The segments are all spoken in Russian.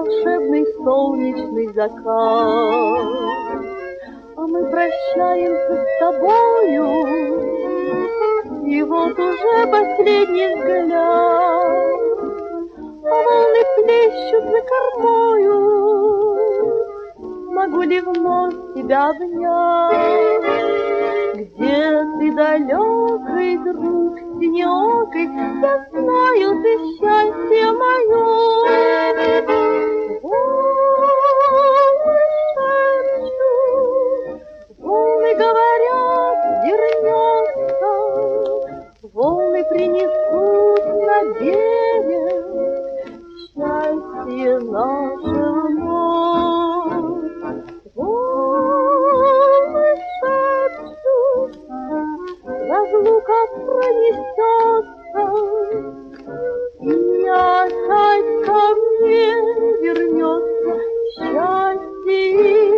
волшебный солнечный закат. А мы прощаемся с тобою, и вот уже последний взгляд. А волны плещут за кормою, могу ли вновь тебя обнять? Где ты, далекий друг синеокий, я знаю, ты счастье мое. Волны шепчут, волны говорят, вернется, волны принесут на берег счастье наше вновь. Волны шепчут, разлука пронесется, и опять ко мне вернется счастье и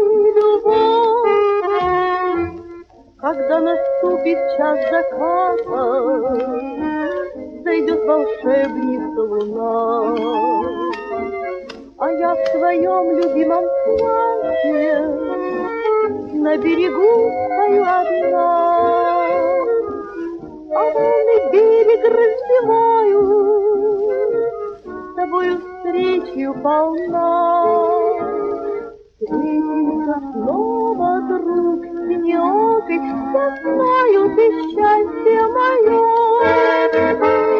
любовь. Когда наступит час заката, зайдет волшебница луна, а я в своем любимом платье на берегу стою одна. А волны берег разливают, с тобою встречью полна. Встретимся снова, друг синеокий, я знаю, ты счастье мое.